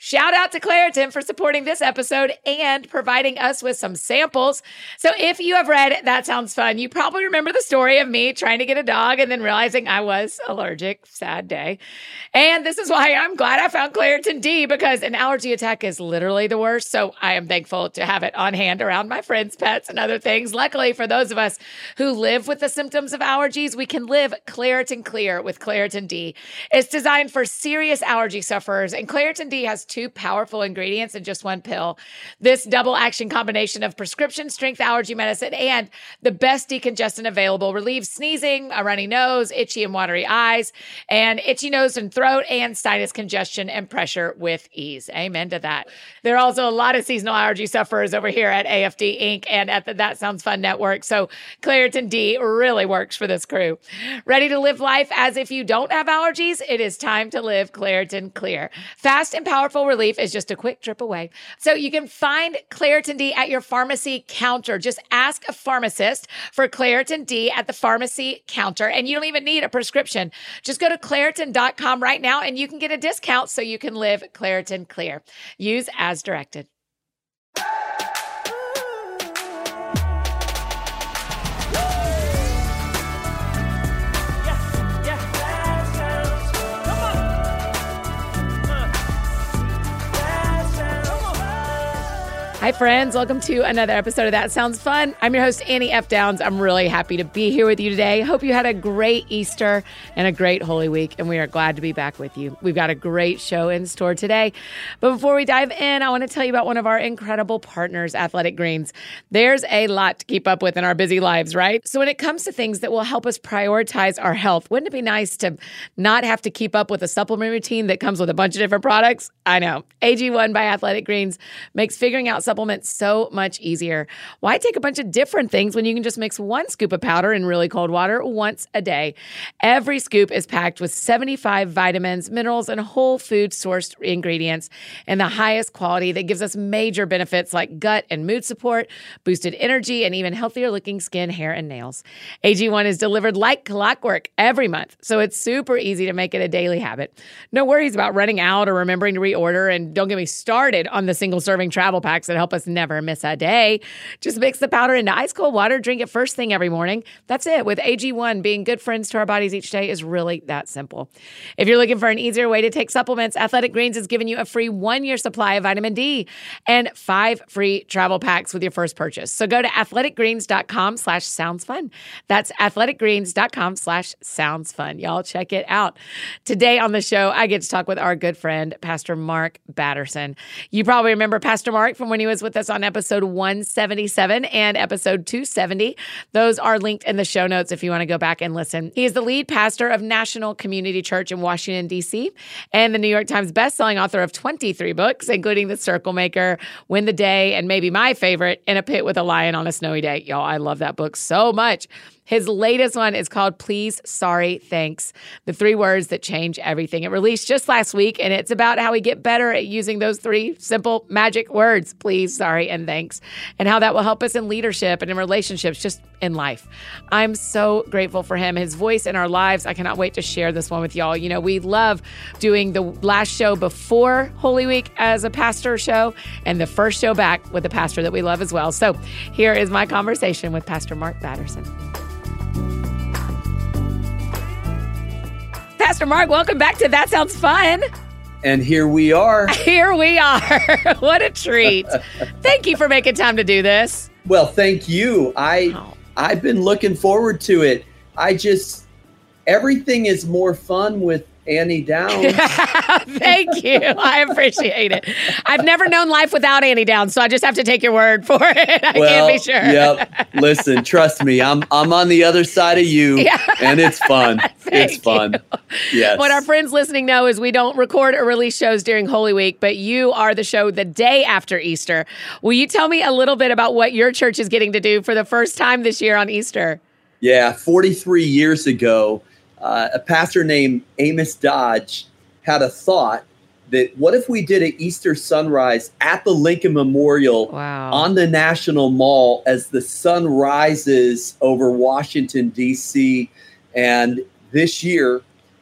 Shout out to Claritin for supporting this episode and providing us with some samples. So if you have read That Sounds Fun, you probably remember the story of me trying to get a dog and then realizing I was allergic. Sad day. And this is why I'm glad I found Claritin D, because an allergy attack is literally the worst. So I am thankful to have it on hand around my friends, pets, and other things. Luckily, for those of us who live with the symptoms of allergies, we can live Claritin Clear with Claritin D. It's designed for serious allergy sufferers, and Claritin D has 2 powerful ingredients in just 1 pill. This double action combination of prescription strength allergy medicine and the best decongestant available relieves sneezing, a runny nose, itchy and watery eyes, and itchy nose and throat, and sinus congestion and pressure with ease. Amen to that. There are also a lot of seasonal allergy sufferers over here at AFD Inc. and at the That Sounds Fun Network. So Claritin D really works for this crew. Ready to live life as if you don't have allergies? It is time to live Claritin Clear. Fast and powerful relief is just a quick trip away. So you can find Claritin D at your pharmacy counter. Just ask a pharmacist for Claritin D at the pharmacy counter, and you don't even need a prescription. Just go to Claritin.com right now and you can get a discount so you can live Claritin Clear. Use as directed. Hi, friends. Welcome to another episode of That Sounds Fun. I'm your host, Annie F. Downs. I'm really happy to be here with you today. Hope you had a great Easter and a great Holy Week, and we are glad to be back with you. We've got a great show in store today. But before we dive in, I want to tell you about one of our incredible partners, Athletic Greens. There's a lot to keep up with in our busy lives, right? So when it comes to things that will help us prioritize our health, wouldn't it be nice to not have to keep up with a supplement routine that comes with a bunch of different products? I know. AG1 by Athletic Greens makes figuring out supplements so much easier. Why take a bunch of different things when you can just mix 1 scoop of powder in really cold water once a day? Every scoop is packed with 75 vitamins, minerals, and whole food sourced ingredients and the highest quality that gives us major benefits like gut and mood support, boosted energy, and even healthier looking skin, hair, and nails. AG1 is delivered like clockwork every month, so it's super easy to make it a daily habit. No worries about running out or remembering to reorder, and don't get me started on the single serving travel packs that help us never miss a day. Just mix the powder into ice cold water, drink it first thing every morning. That's it. With AG1, being good friends to our bodies each day is really that simple. If you're looking for an easier way to take supplements, Athletic Greens is giving you a free 1-year supply of vitamin D and 5 free travel packs with your first purchase. So go to athleticgreens.com/soundsfun. That's athleticgreens.com/soundsfun. Y'all check it out. Today on the show, I get to talk with our good friend, Pastor Mark Batterson. You probably remember Pastor Mark from when he was with us on episode 177 and episode 270. Those are linked in the show notes if you want to go back and listen. He is the lead pastor of National Community Church in Washington, D.C., and the New York Times bestselling author of 23 books, including The Circle Maker, Win the Day, and maybe my favorite, In a Pit with a Lion on a Snowy Day. Y'all, I love that book so much. His latest one is called Please, Sorry, Thanks, the 3 words that change everything. It released just last week, and it's about how we get better at using those 3 simple magic words, please, sorry, and thanks, and how that will help us in leadership and in relationships, just in life. I'm so grateful for him, his voice in our lives. I cannot wait to share this one with y'all. You know, we love doing the last show before Holy Week as a pastor show and the first show back with a pastor that we love as well. So here is my conversation with Pastor Mark Batterson. Pastor Mark, welcome back to That Sounds Fun. And here we are. Here we are. What a treat. Thank you for making time to do this. Well, thank you. I've been looking forward to it. Everything is more fun with Annie Downs. Thank you. I appreciate it. I've never known life without Annie Downs, so I just have to take your word for it. I can't be sure. Yep. Listen, trust me, I'm on the other side of you, and it's fun. It's fun. Yes. What our friends listening know is we don't record or release shows during Holy Week, but you are the show the day after Easter. Will you tell me a little bit about what your church is getting to do for the first time this year on Easter? Yeah, 43 years ago, a pastor named Amos Dodge had a thought that what if we did an Easter sunrise at the Lincoln Memorial on the National Mall as the sun rises over Washington, D.C. And this year,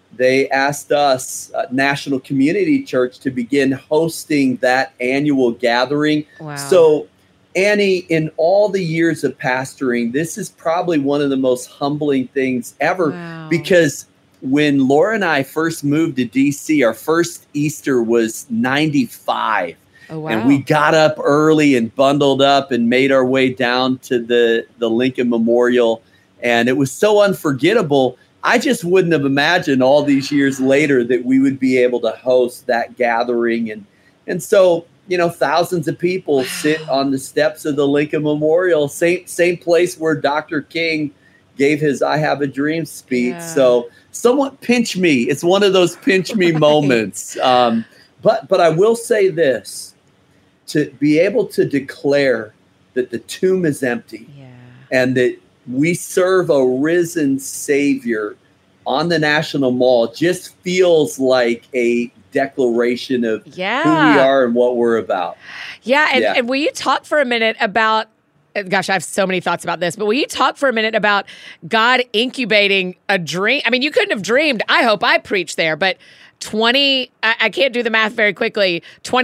they asked us, National Community Church, to begin hosting that annual gathering. Wow. So, Annie, in all the years of pastoring, this is probably one of the most humbling things ever. Wow. Because when Laura and I first moved to DC, our first Easter was 95. Oh, wow. And we got up early and bundled up and made our way down to the Lincoln Memorial. And it was so unforgettable. I just wouldn't have imagined all these years later that we would be able to host that gathering. And so, thousands of people sit on the steps of the Lincoln Memorial, same place where Dr. King gave his I Have a Dream speech. Yeah. So someone pinch me. It's one of those pinch me moments. But I will say this, to be able to declare that the tomb is empty and that we serve a risen Savior on the National Mall just feels like a declaration of who we are and what we're about. Yeah. And will you talk for a minute about, gosh, I have so many thoughts about this, but will you talk for a minute about God incubating a dream? I mean, you couldn't have dreamed, I hope I preached there, but I can't do the math very quickly,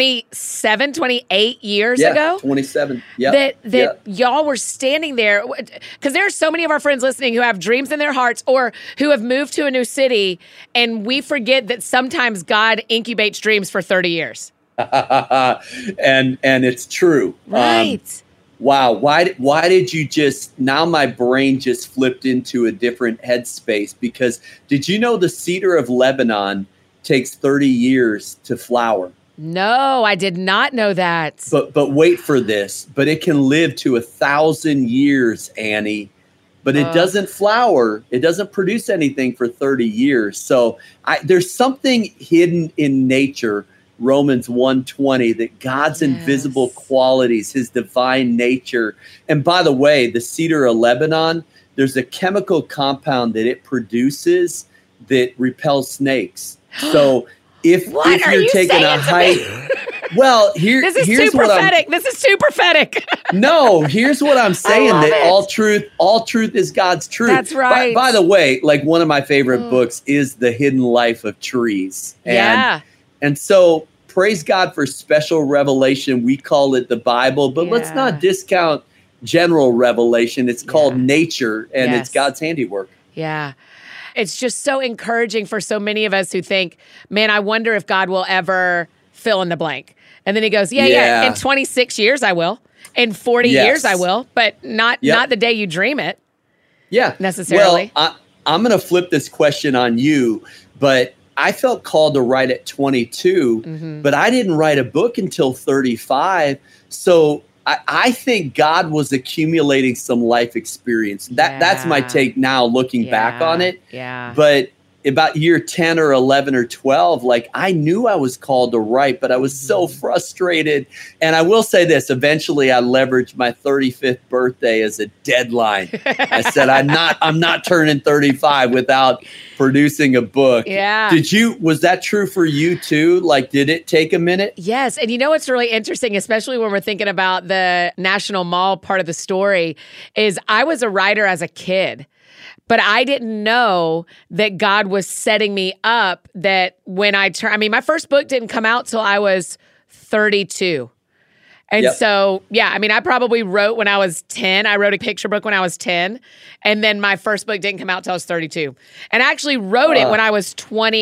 28 years ago? 27. That y'all were standing there, because there are so many of our friends listening who have dreams in their hearts or who have moved to a new city, and we forget that sometimes God incubates dreams for 30 years. and it's true. Right. Wow. Why did you now my brain just flipped into a different headspace, because did you know the cedar of Lebanon takes 30 years to flower? No, I did not know that. But wait for this. But it can live to 1,000 years, Annie. But it doesn't flower. It doesn't produce anything for 30 years. So there's something hidden in nature, Romans 1:20, that God's invisible qualities, his divine nature. And by the way, the cedar of Lebanon, there's a chemical compound that it produces that repels snakes. So if you're taking a hike, well, this is too prophetic. This is too prophetic. No, here's what I'm saying: that all truth is God's truth. That's right. By the way, like one of my favorite books is The Hidden Life of Trees. And so praise God for special revelation. We call it the Bible, but let's not discount general revelation. It's called nature, and it's God's handiwork. Yeah. It's just so encouraging for so many of us who think, man, I wonder if God will ever fill in the blank. And then he goes, yeah. In 26 years, I will. In 40 years, I will. But not the day you dream it. Yeah. Necessarily. Well, I'm going to flip this question on you, but I felt called to write at 22, but I didn't write a book until 35. So I think God was accumulating some life experience. That's my take now, looking back on it. Yeah. But about year 10 or 11 or 12, like I knew I was called to write, but I was so frustrated. And I will say this, eventually I leveraged my 35th birthday as a deadline. I said, I'm not turning 35 without producing a book. Yeah. Was that true for you too? Like, did it take a minute? Yes. And you know what's really interesting, especially when we're thinking about the National Mall part of the story, is I was a writer as a kid. But I didn't know that God was setting me up, that when my first book didn't come out till I was 32. And so, I probably wrote when I was 10. I wrote a picture book when I was 10. And then my first book didn't come out till I was 32. And I actually wrote it when I was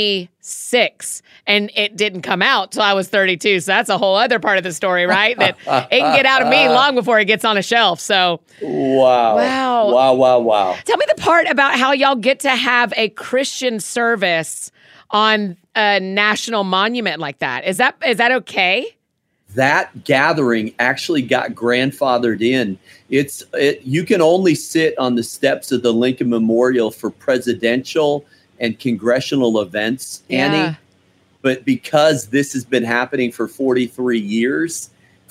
26. And it didn't come out till I was 32. So that's a whole other part of the story, right? That it can get out of me long before it gets on a shelf. So, Wow. Tell me the part about how y'all get to have a Christian service on a national monument like that. Is that okay? That gathering actually got grandfathered in. You can only sit on the steps of the Lincoln Memorial for presidential and congressional events, Annie. But because this has been happening for 43 years,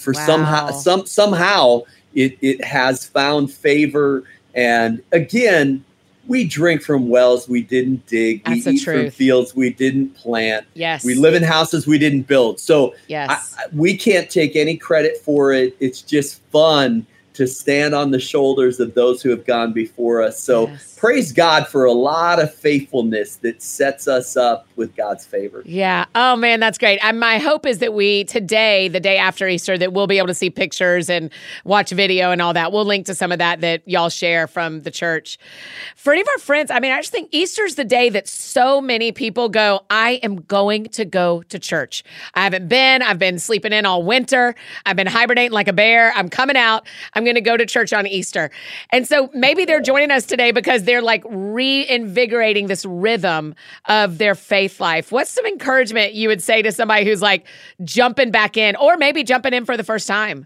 somehow it has found favor. And again, we drink from wells we didn't dig. That's we eat from fields we didn't plant. Yes. We live in houses we didn't build. So yes. we can't take any credit for it. It's just fun to stand on the shoulders of those who have gone before us. So praise God for a lot of faithfulness that sets us up with God's favor. Yeah. Oh, man, that's great. My hope is that we today, the day after Easter, that we'll be able to see pictures and watch video and all that. We'll link to some of that y'all share from the church. For any of our friends, I just think Easter's the day that so many people go, I am going to go to church. I've been sleeping in all winter. I've been hibernating like a bear. I'm coming out. I'm going to go to church on Easter. And so maybe they're joining us today because they're like reinvigorating this rhythm of their faith life. What's some encouragement you would say to somebody who's like jumping back in or maybe jumping in for the first time?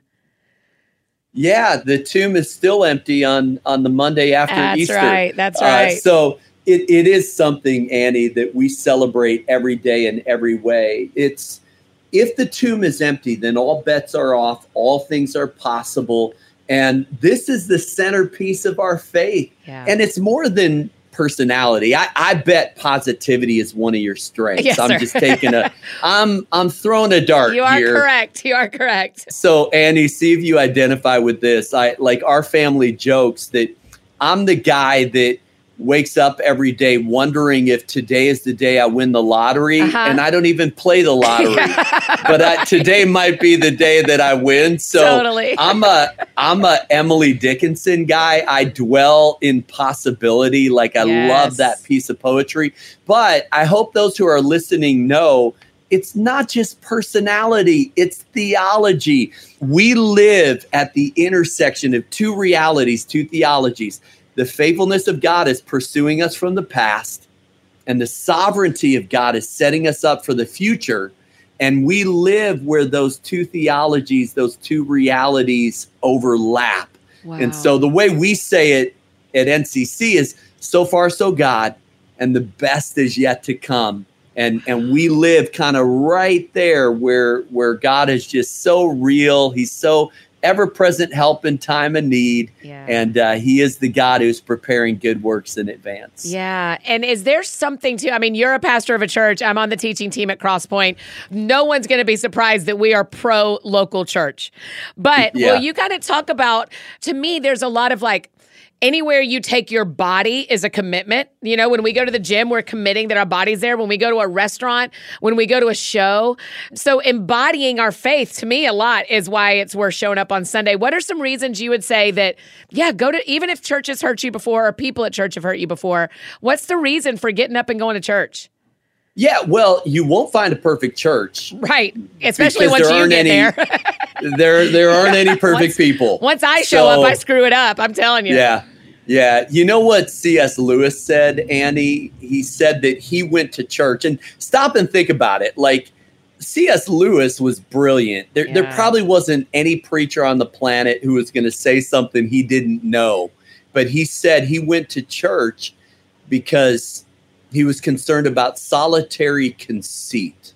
Yeah, the tomb is still empty on the Monday after Easter. That's right. So it is something, Annie, that we celebrate every day in every way. If the tomb is empty, then all bets are off, all things are possible. And this is the centerpiece of our faith. Yeah. And it's more than personality. I bet positivity is one of your strengths. Yes, I'm sir. just taking I'm throwing a dart here. You are correct. So Annie, see if you identify with this. Our family jokes that I'm the guy that wakes up every day wondering if today is the day I win the lottery, and I don't even play the lottery. But today might be the day that I win. So totally. I'm a Emily Dickinson guy. I dwell in possibility. I love that piece of poetry. But I hope those who are listening know it's not just personality, it's theology. We live at the intersection of two realities, two theologies. The faithfulness of God is pursuing us from the past, and the sovereignty of God is setting us up for the future. And we live where those two theologies, those two realities overlap. Wow. And so the way we say it at NCC is so far, so God, and the best is yet to come. And we live kind of right there where God is just so real. He's so ever-present help in time of need. Yeah. And he is the God who's preparing good works in advance. Yeah. And is there something you're a pastor of a church. I'm on the teaching team at Crosspoint. No one's going to be surprised that we are pro-local church. But will you kind of talk about, to me, there's a lot of anywhere you take your body is a commitment. When we go to the gym, we're committing that our body's there. When we go to a restaurant, when we go to a show. So embodying our faith, to me, a lot is why it's worth showing up on Sunday. What are some reasons you would say that, go to, even if church has hurt you before or people at church have hurt you before, what's the reason for getting up and going to church? Yeah, well, you won't find a perfect church. Right. Especially once you get there. There aren't any perfect people. Once I show up, I screw it up. I'm telling you. Yeah. Yeah. You know what C.S. Lewis said, Annie? He said that he went to church. And stop and think about it. C.S. Lewis was brilliant. There probably wasn't any preacher on the planet who was going to say something he didn't know. But he said he went to church because he was concerned about solitary conceit.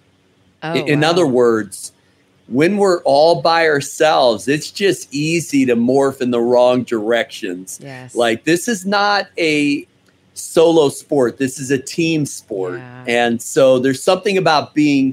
In other words, when we're all by ourselves, it's just easy to morph in the wrong directions. Yes. This is not a solo sport. This is a team sport. Yeah. And so there's something about being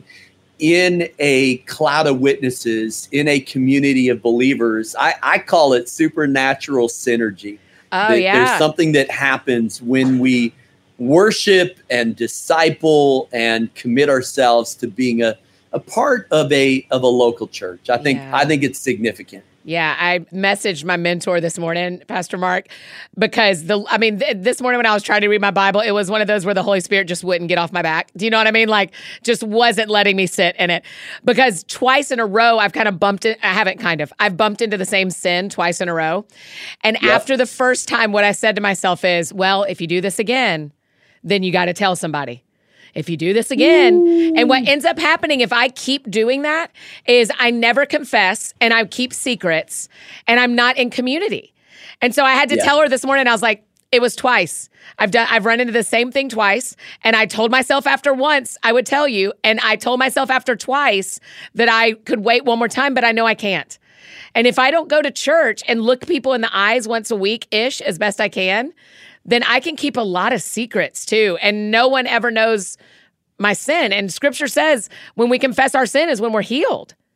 in a cloud of witnesses, in a community of believers. I call it supernatural synergy. There's something that happens when we worship and disciple and commit ourselves to being a part of a local church. I think it's significant. Yeah, I messaged my mentor this morning, Pastor Mark, because this morning when I was trying to read my Bible, it was one of those where the Holy Spirit just wouldn't get off my back. Do you know what I mean? Just wasn't letting me sit in it. Because twice in a row, I've bumped into the same sin twice in a row. And after the first time, what I said to myself is, well, if you do this again, then you got to tell somebody. If you do this again, and what ends up happening if I keep doing that is I never confess and I keep secrets and I'm not in community. And so I had to tell her this morning, I was like, it was twice. I've run into the same thing twice. And I told myself after once, I would tell you. And I told myself after twice that I could wait one more time, but I know I can't. And if I don't go to church and look people in the eyes once a week-ish as best I can, then I can keep a lot of secrets too. And no one ever knows my sin. And scripture says when we confess our sin is when we're healed.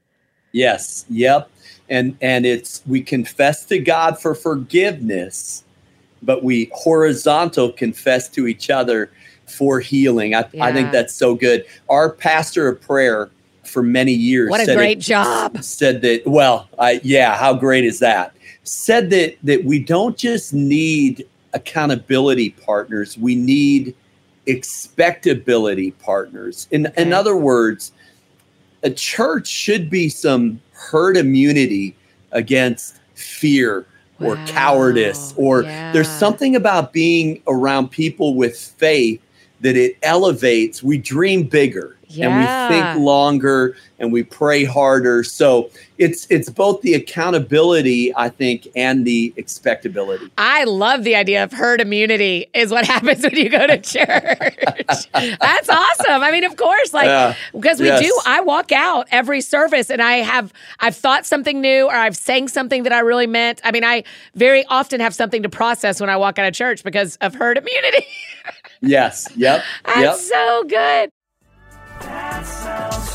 Yes. Yep. And it's, we confess to God for forgiveness, but we horizontal confess to each other for healing. I think that's so good. Our pastor of prayer for many years. What a great job. Said that, how great is that? Said that we don't just need accountability partners, we need expectability partners. In other words, a church should be some herd immunity against fear or cowardice, or there's something about being around people with faith that it elevates. We dream bigger and we think longer and we pray harder. So it's both the accountability, I think, and the expectability. I love the idea of herd immunity is what happens when you go to church. That's awesome. I mean, of course, because I walk out every service and I've thought something new or I've sang something that I really meant. I mean, I very often have something to process when I walk out of church because of herd immunity. Yes. Yep. That's so good. That sounds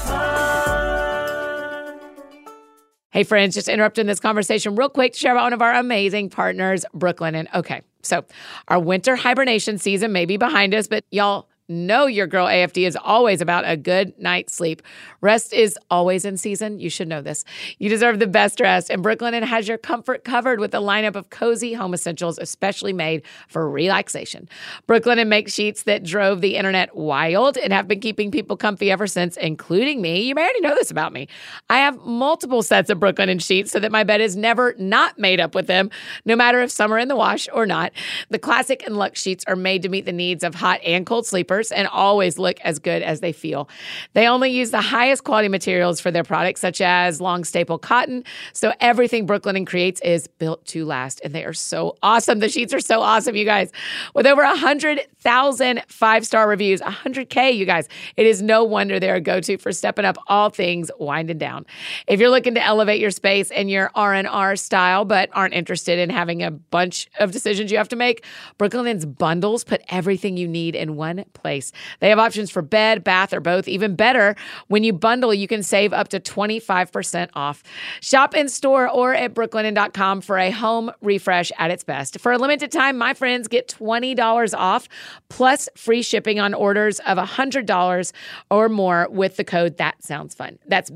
fun. Hey, friends, just interrupting this conversation real quick to share about one of our amazing partners, Brooklinen. Okay, so our winter hibernation season may be behind us, but y'all know your girl AFD is always about a good night's sleep. Rest is always in season. You should know this. You deserve the best rest, and Brooklinen has your comfort covered with a lineup of cozy home essentials especially made for relaxation. Brooklinen makes sheets that drove the internet wild and have been keeping people comfy ever since, including me. You may already know this about me. I have multiple sets of Brooklinen sheets so that my bed is never not made up with them, no matter if some are in the wash or not. The Classic and Luxe sheets are made to meet the needs of hot and cold sleepers and always look as good as they feel. They only use the highest quality materials for their products, such as long staple cotton. So everything Brooklinen creates is built to last, and they are so awesome. The sheets are so awesome, you guys. With over 100,000 5-star reviews, 100K, you guys, it is no wonder they're a go-to for stepping up all things winding down. If you're looking to elevate your space and your R&R style, but aren't interested in having a bunch of decisions you have to make, Brooklinen's bundles put everything you need in one place. They have options for bed, bath, or both. Even better, when you bundle, you can save up to 25% off. Shop in store or at brooklinen.com for a home refresh at its best. For a limited time, my friends get $20 off plus free shipping on orders of $100 or more with the code That Sounds Fun. That's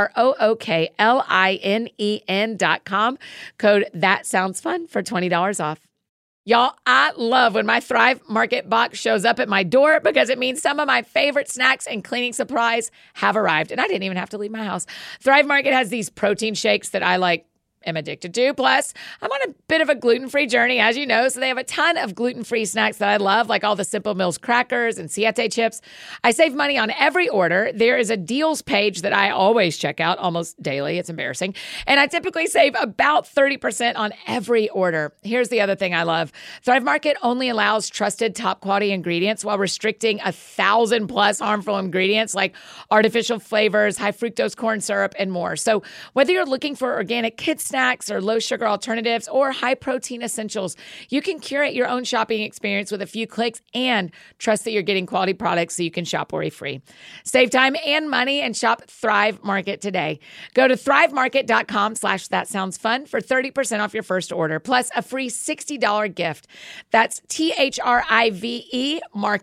BROOKLINEN.com. Code That Sounds Fun for $20 off. Y'all, I love when my Thrive Market box shows up at my door because it means some of my favorite snacks and cleaning supplies have arrived. And I didn't even have to leave my house. Thrive Market has these protein shakes that I am addicted to. Plus, I'm on a bit of a gluten-free journey, as you know, so they have a ton of gluten-free snacks that I love, like all the Simple Mills crackers and Siete chips. I save money on every order. There is a deals page that I always check out almost daily. It's embarrassing. And I typically save about 30% on every order. Here's the other thing I love. Thrive Market only allows trusted top-quality ingredients while restricting 1,000+ harmful ingredients like artificial flavors, high fructose corn syrup, and more. So whether you're looking for organic kids snacks or low sugar alternatives or high protein essentials, you can curate your own shopping experience with a few clicks and trust that you're getting quality products so you can shop worry-free. Save time and money and shop Thrive Market today. Go to thrivemarket.com/thatsoundsfun for 30% off your first order, plus a free $60 gift. That's THRIVE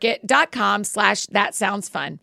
market.com/thatsoundsfun.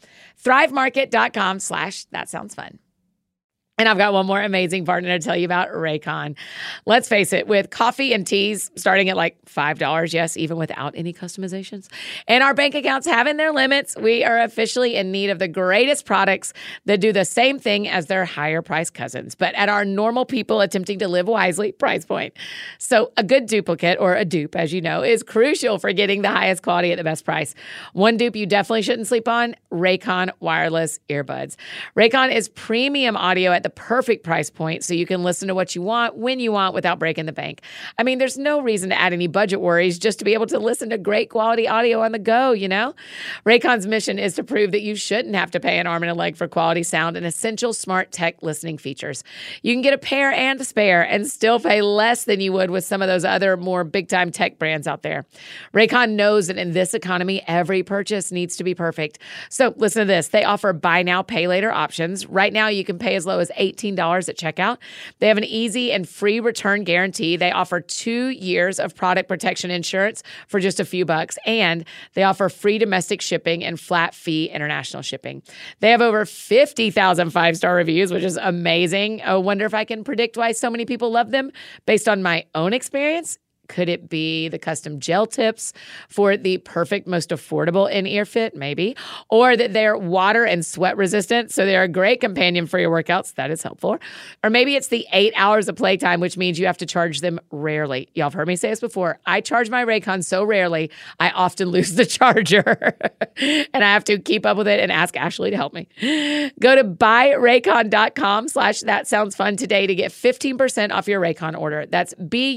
thrivemarket.com/thatsoundsfun. And I've got one more amazing partner to tell you about, Raycon. Let's face it, with coffee and teas starting at $5, yes, even without any customizations, and our bank accounts having their limits, we are officially in need of the greatest products that do the same thing as their higher price cousins, but at our normal people attempting to live wisely price point. So a good duplicate, or a dupe, as you know, is crucial for getting the highest quality at the best price. One dupe you definitely shouldn't sleep on, Raycon wireless earbuds. Raycon is premium audio at the perfect price point so you can listen to what you want when you want without breaking the bank. I mean, there's no reason to add any budget worries just to be able to listen to great quality audio on the go, you know? Raycon's mission is to prove that you shouldn't have to pay an arm and a leg for quality sound and essential smart tech listening features. You can get a pair and a spare and still pay less than you would with some of those other more big-time tech brands out there. Raycon knows that in this economy, every purchase needs to be perfect. So listen to this. They offer buy now, pay later options. Right now, you can pay as low as $18 at checkout. They have an easy and free return guarantee. They offer 2 years of product protection insurance for just a few bucks, and they offer free domestic shipping and flat fee international shipping. They have over 50,000 5-star reviews, which is amazing. I wonder if I can predict why so many people love them based on my own experience. Could it be the custom gel tips for the perfect, most affordable in-ear fit? Maybe. Or that they're water and sweat resistant, so they're a great companion for your workouts. That is helpful. Or maybe it's the 8 hours of playtime, which means you have to charge them rarely. Y'all have heard me say this before. I charge my Raycon so rarely, I often lose the charger. And I have to keep up with it and ask Ashley to help me. Go to buyraycon.com/thatsoundsfun today to get 15% off your Raycon order. That's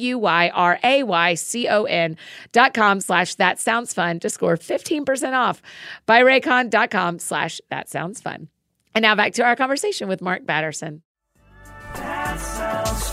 BUYRAYCON.com/thatsoundsfun to score 15% off. BuyRaycon.com/thatsoundsfun. And now back to our conversation with Mark Batterson. That sounds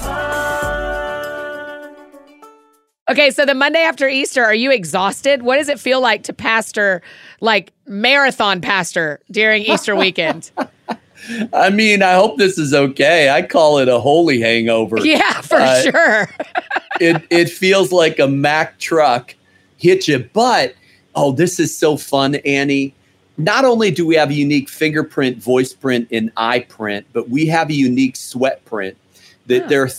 fun. Okay, so the Monday after Easter, are you exhausted? What does it feel like to pastor, like marathon pastor during Easter weekend? I mean, I hope this is okay. I call it a holy hangover. Yeah, for sure. It feels like a Mack truck hit you. But, this is so fun, Annie. Not only do we have a unique fingerprint, voice print, and eye print, but we have a unique sweat print. There are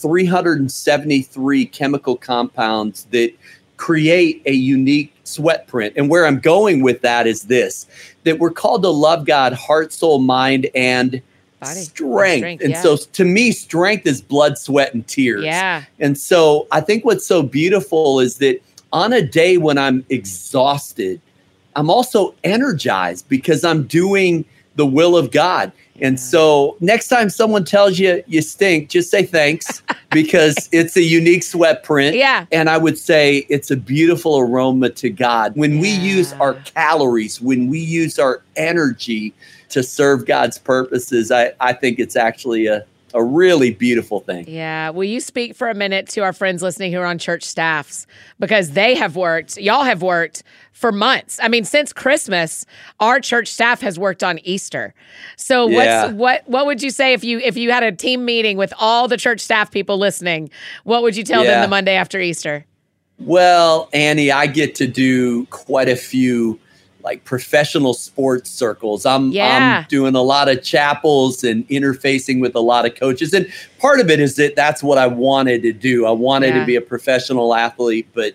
373 chemical compounds that create a unique sweat print. And where I'm going with that is this, that we're called to love God, heart, soul, mind, and Body. Strength. And yeah. so to me, strength is blood, sweat, and tears. Yeah. And so I think what's so beautiful is that on a day when I'm exhausted, I'm also energized because I'm doing the will of God. And so next time someone tells you you stink, just say thanks because it's a unique sweat print. Yeah. And I would say it's a beautiful aroma to God. When we use our calories, when we use our energy to serve God's purposes, I think it's actually a really beautiful thing. Yeah. Will you speak for a minute to our friends listening who are on church staffs? Because y'all have worked for months. I mean, since Christmas, our church staff has worked on Easter. So what would you say if you had a team meeting with all the church staff people listening? What would you tell them the Monday after Easter? Well, Annie, I get to do quite a few like professional sports circles. I'm doing a lot of chapels and interfacing with a lot of coaches. And part of it is that's what I wanted to do. I wanted to be a professional athlete. But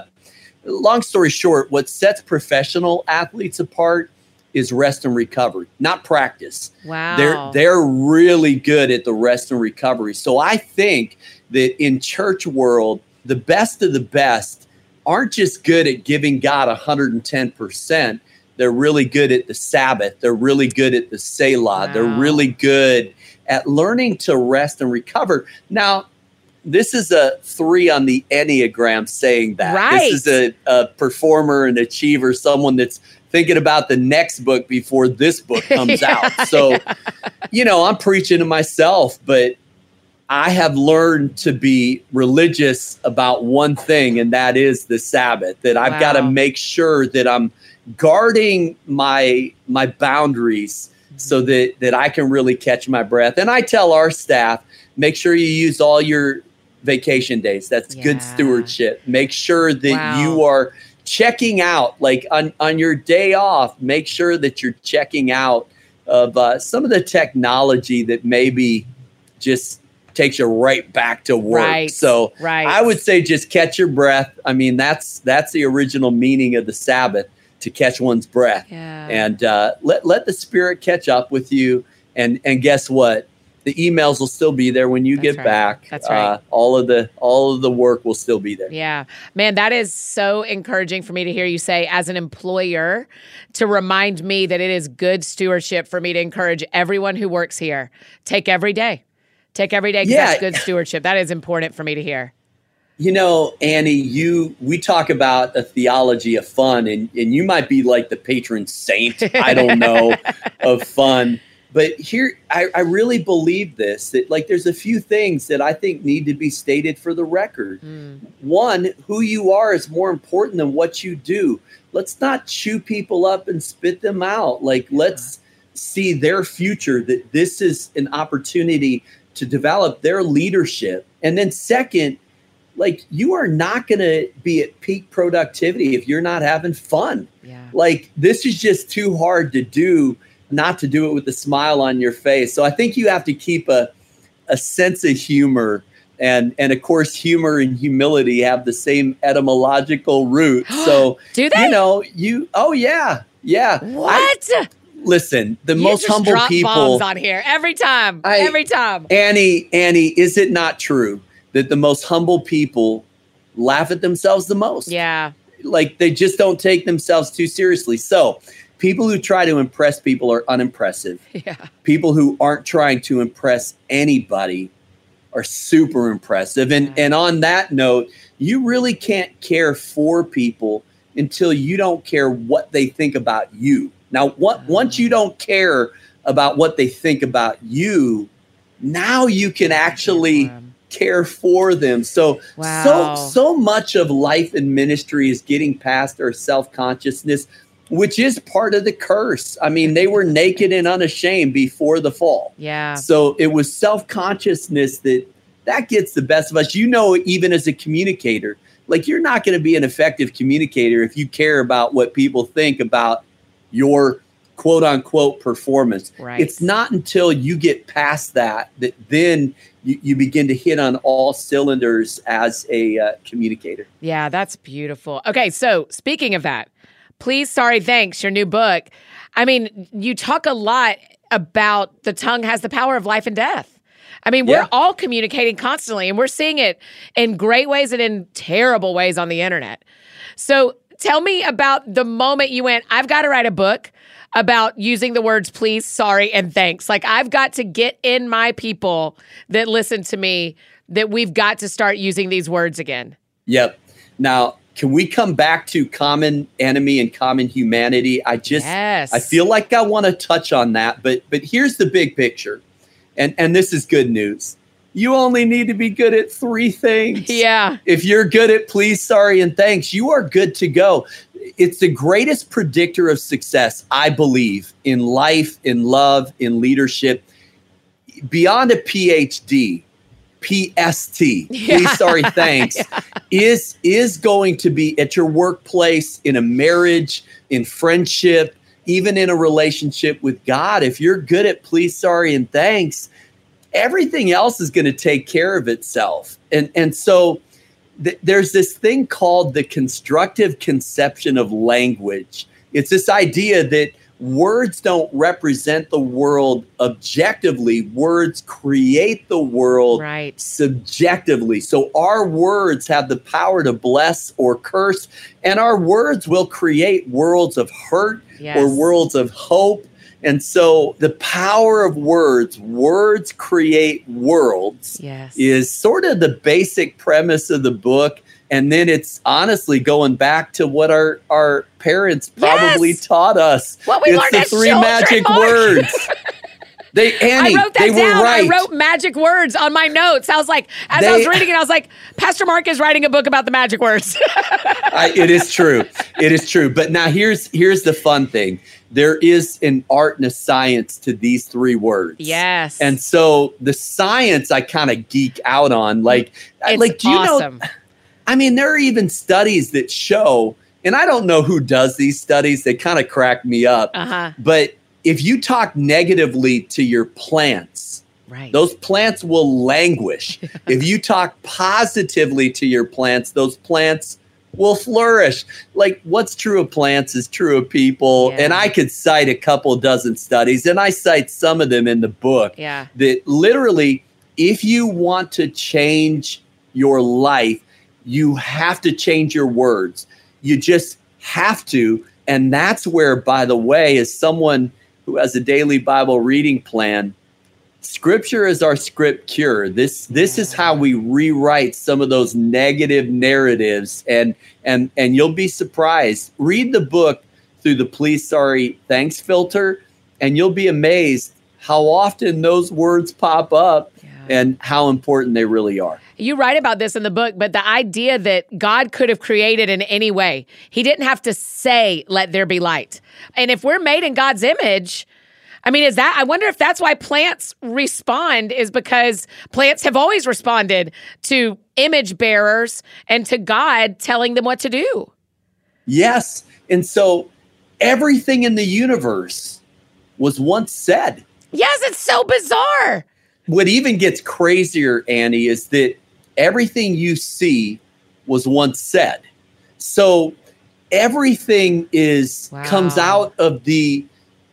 long story short, what sets professional athletes apart is rest and recovery, not practice. Wow. They're really good at the rest and recovery. So I think that in church world, the best of the best aren't just good at giving God 110%. They're really good at the Sabbath. They're really good at the Selah. Wow. They're really good at learning to rest and recover. Now, this is a 3 on the Enneagram saying that. Right. This is a performer, an achiever, someone that's thinking about the next book before this book comes out. So, I'm preaching to myself, but I have learned to be religious about one thing, and that is the Sabbath, that I've got to make sure that I'm guarding my boundaries so that I can really catch my breath. And I tell our staff, make sure you use all your vacation days. That's good stewardship. Make sure that you are checking out, like on your day off, make sure that you're checking out of some of the technology that maybe just takes you right back to work. Right. So I would say just catch your breath. I mean, that's the original meaning of the Sabbath, to catch one's breath. Yeah. And let the Spirit catch up with you. And guess what? The emails will still be there when you get back. That's right. All of the work will still be there. Yeah. Man, that is so encouraging for me to hear you say as an employer, to remind me that it is good stewardship for me to encourage everyone who works here. Take every day. Take every day, because that's good stewardship. That is important for me to hear. Annie, we talk about a theology of fun, and you might be like the patron saint, I don't know, of fun. But here, I really believe this, that like there's a few things that I think need to be stated for the record. One, who you are is more important than what you do. Let's not chew people up and spit them out. Like let's see their future, that this is an opportunity to develop their leadership. And then second, like, you are not going to be at peak productivity if you're not having fun. Yeah. Like, this is just too hard to do, not to do it with a smile on your face. So I think you have to keep a sense of humor. And of course, humor and humility have the same etymological root. So, do they? Oh yeah. Yeah. What? Listen, the You most just humble drop people. bombs on here every time. Every time. Annie, is it not true that the most humble people laugh at themselves the most? Yeah. Like, they just don't take themselves too seriously. So people who try to impress people are unimpressive. Yeah. People who aren't trying to impress anybody are super impressive. And on that note, you really can't care for people until you don't care what they think about you. Now, once you don't care about what they think about you, now you can actually care for them. So much of life and ministry is getting past our self-consciousness, which is part of the curse. I mean, they were naked and unashamed before the fall. Yeah. So it was self-consciousness that gets the best of us. Even as a communicator, like, you're not going to be an effective communicator if you care about what people think about your quote unquote performance. Right. It's not until you get past that then you begin to hit on all cylinders as a communicator. Yeah, that's beautiful. Okay, so speaking of that, Please, Sorry, Thanks, your new book. I mean, you talk a lot about the tongue has the power of life and death. I mean, we're all communicating constantly, and we're seeing it in great ways and in terrible ways on the internet. So tell me about the moment you went, I've got to write a book about using the words please, sorry, and thanks. Like, I've got to get in my people that listen to me that we've got to start using these words again. Yep. Now, can we come back to common enemy and common humanity? I feel like I want to touch on that, but here's the big picture. And this is good news. You only need to be good at 3 things. Yeah. If you're good at please, sorry, and thanks, you are good to go. It's the greatest predictor of success, I believe, in life, in love, in leadership. Beyond a PhD, PST, please, sorry, thanks, is going to be at your workplace, in a marriage, in friendship, even in a relationship with God. If you're good at please, sorry, and thanks, everything else is going to take care of itself. And so there's this thing called the constructive conception of language. It's this idea that words don't represent the world objectively. Words create the world subjectively. So our words have the power to bless or curse, and our words will create worlds of hurt or worlds of hope. And so the power of words create worlds, is sort of the basic premise of the book. And then it's honestly going back to what our parents probably taught us. What we learned it's the 3 magic words. I wrote that they down. were right. I wrote magic words on my notes. I was like, I was reading it, I was like, Pastor Mark is writing a book about the magic words. It is true. It is true. But now here's the fun thing. There is an art and a science to these 3 words. Yes. And so the science I kind of geek out on. Do you awesome. know? I mean, there are even studies that show, and I don't know who does these studies. They kind of crack me up. But if you talk negatively to your plants, those plants will languish. If you talk positively to your plants, those plants will flourish. Like, what's true of plants is true of people. Yeah. And I could cite a couple dozen studies, and I cite some of them in the book, that literally, if you want to change your life, you have to change your words. You just have to. And that's where, by the way, as someone who has a daily Bible reading plan, Scripture is our script cure. This is how we rewrite some of those negative narratives, and you'll be surprised. Read the book through the please, sorry, thanks filter, and you'll be amazed how often those words pop up and how important they really are. You write about this in the book, but the idea that God could have created in any way, he didn't have to say, let there be light. And if we're made in God's image, I mean, I wonder if that's why plants respond, is because plants have always responded to image bearers and to God telling them what to do. Yes. And so everything in the universe was once said. Yes, it's so bizarre. What even gets crazier, Annie, is that everything you see was once said. So everything comes out of the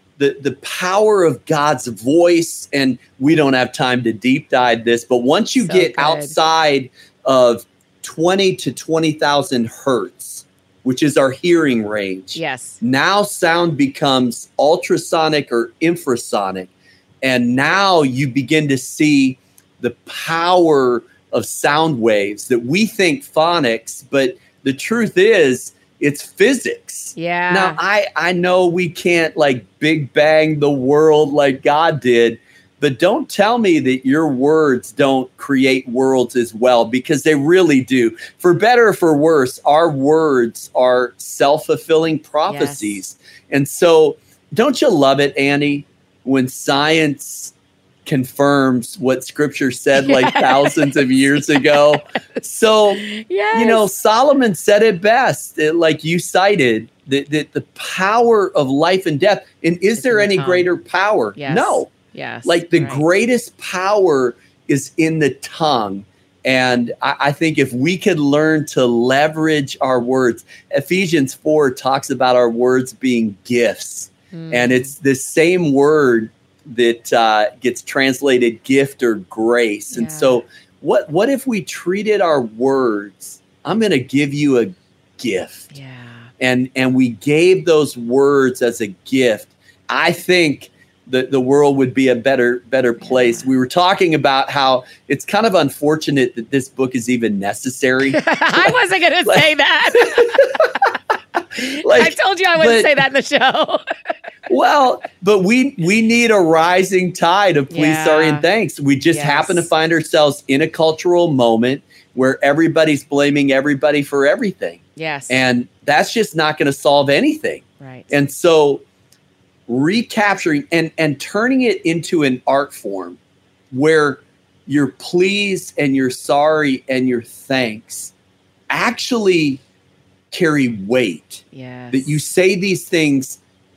power of God's voice. And we don't have time to deep dive this, but once you get outside of 20 to 20,000 hertz, which is our hearing range. Yes. Now sound becomes ultrasonic or infrasonic. And now you begin to see the power of sound waves that we think phonics, but the truth is it's physics. Yeah. Now I know we can't like Big Bang the world like God did, but don't tell me that your words don't create worlds as well, because they really do. For better or for worse, our words are self-fulfilling prophecies. Yes. And so don't you love it, Annie, when science confirms what scripture said like thousands of years ago? So, Solomon said it best, like you cited, that the power of life and death. And is there any greater power? Yes. No. Yes. Like the greatest power is in the tongue. And I think if we could learn to leverage our words, Ephesians 4 talks about our words being gifts. And it's the same word that gets translated gift or grace. And so what if we treated our words, I'm going to give you a gift. Yeah. And we gave those words as a gift. I think the world would be a better place. We were talking about how it's kind of unfortunate that this book is even necessary. I wasn't going to say that. I told you I wouldn't say that in the show. Well, but we need a rising tide of please, sorry, and thanks. We just happen to find ourselves in a cultural moment where everybody's blaming everybody for everything. Yes. And that's just not going to solve anything. Right. And so recapturing and turning it into an art form where your please and your sorry and your thanks actually carry weight. Yes. That you say these things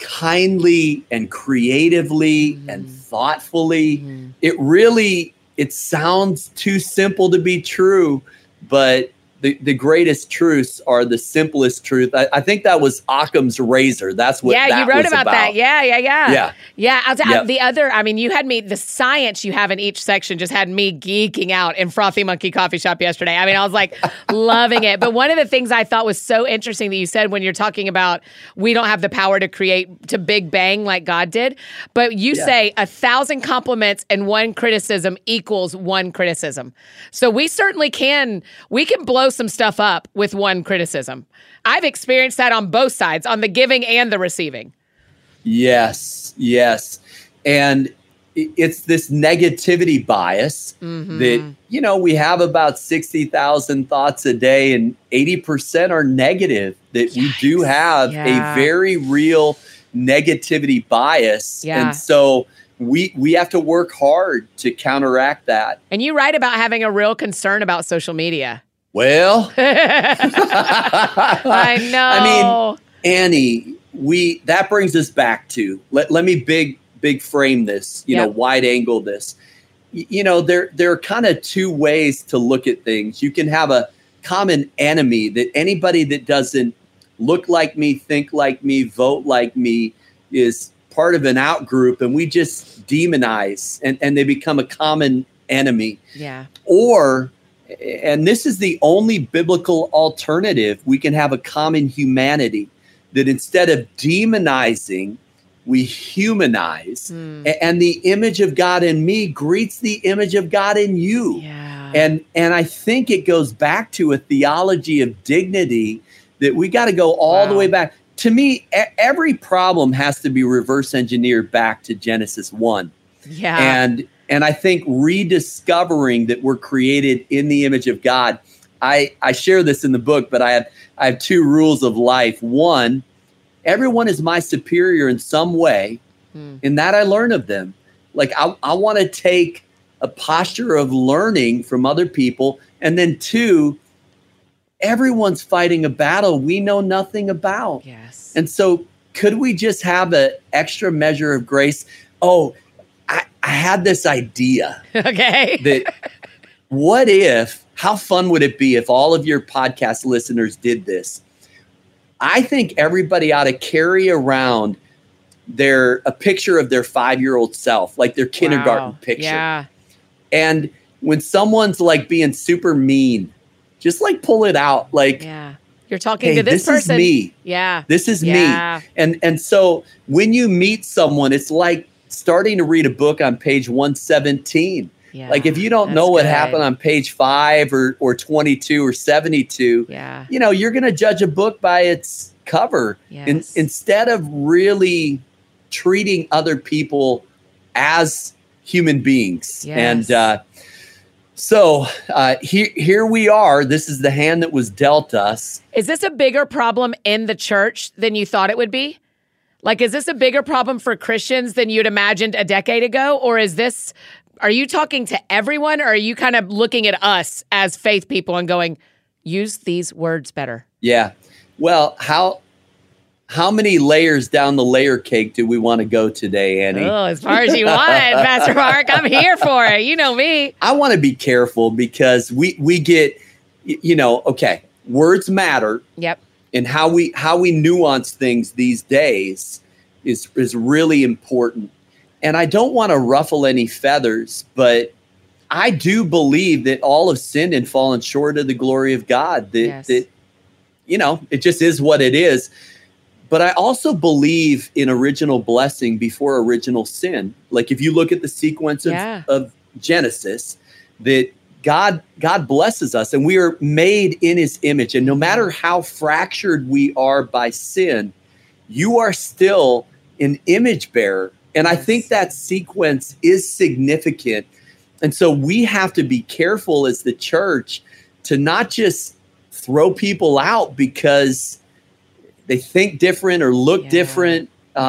kindly and creatively and thoughtfully. It sounds too simple to be true, but the greatest truths are the simplest truth. I think that was Occam's razor. That's what that was about. Yeah, you wrote about that. Yeah. I'll tell Yep. the other, I mean, you had me, the science you have in each section just had me geeking out in Frothy Monkey Coffee Shop yesterday. I mean, I was like loving it. But one of the things I thought was so interesting that you said when you're talking about we don't have the power to create, to Big Bang like God did, but you say 1,000 compliments and 1 criticism equals 1 criticism. So we certainly can blow some stuff up with 1 criticism. I've experienced that on both sides, on the giving and the receiving. Yes. And it's this negativity bias that, we have about 60,000 thoughts a day and 80% are negative, that we do have a very real negativity bias. Yeah. And so we have to work hard to counteract that. And you write about having a real concern about social media. Well, I know. I mean, Annie, that brings us back to, let me big frame this, wide angle this. There are kind of 2 ways to look at things. You can have a common enemy, that anybody that doesn't look like me, think like me, vote like me is part of an out group, and we just demonize and they become a common enemy. Yeah. Or, and this is the only biblical alternative, we can have a common humanity, that instead of demonizing, we humanize. And the image of God in me greets the image of God in you. Yeah. And I think it goes back to a theology of dignity that we got to go all the way back. To me, every problem has to be reverse engineered back to Genesis 1. Yeah. And I think rediscovering that we're created in the image of God. I share this in the book, but I have 2 rules of life. 1, everyone is my superior in some way, and that I learn of them. Like I want to take a posture of learning from other people. And then 2, everyone's fighting a battle we know nothing about. Yes. And so could we just have an extra measure of grace? Oh, I had this idea. Okay. That how fun would it be if all of your podcast listeners did this? I think everybody ought to carry around a picture of their 5-year-old self, like their kindergarten picture. Yeah. And when someone's like being super mean, just like pull it out. Like, yeah, you're talking hey, to this person. Is me. Yeah. This is me. And so when you meet someone, it's like starting to read a book on page 117. Yeah, like if you don't know what happened on page 5 or 22 or 72, you're going to judge a book by its cover. Yes. Instead of really treating other people as human beings. Yes. And so here we are. This is the hand that was dealt us. Is this a bigger problem in the church than you thought it would be? Like, is this a bigger problem for Christians than you'd imagined a decade ago? Or are you talking to everyone, or are you kind of looking at us as faith people and going, use these words better? Yeah. Well, how many layers down the layer cake do we want to go today, Annie? Oh, as far as you want, Pastor Mark. I'm here for it. You know me. I want to be careful because we get, okay, words matter. Yep. And how we nuance things these days is really important. And I don't want to ruffle any feathers, but I do believe that all have sinned and fallen short of the glory of God. That it just is what it is. But I also believe in original blessing before original sin. Like if you look at the sequence of Genesis, that God blesses us and we are made in his image. And no matter how fractured we are by sin, you are still an image bearer. And I think that sequence is significant. And so we have to be careful as the church to not just throw people out because they think different or look different.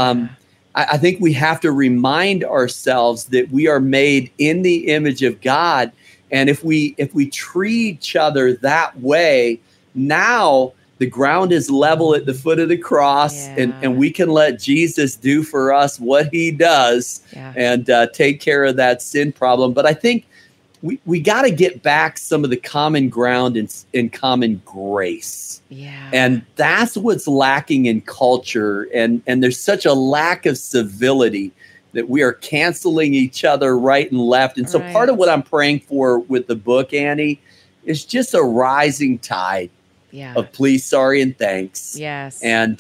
I think we have to remind ourselves that we are made in the image of God. And if we treat each other that way, now the ground is level at the foot of the cross, and we can let Jesus do for us what he does and take care of that sin problem. But I think we got to get back some of the common ground and common grace. Yeah. And that's what's lacking in culture. And there's such a lack of civility that we are canceling each other right and left. And so part of what I'm praying for with the book, Annie, is just a rising tide of please, sorry, and thanks. Yes. And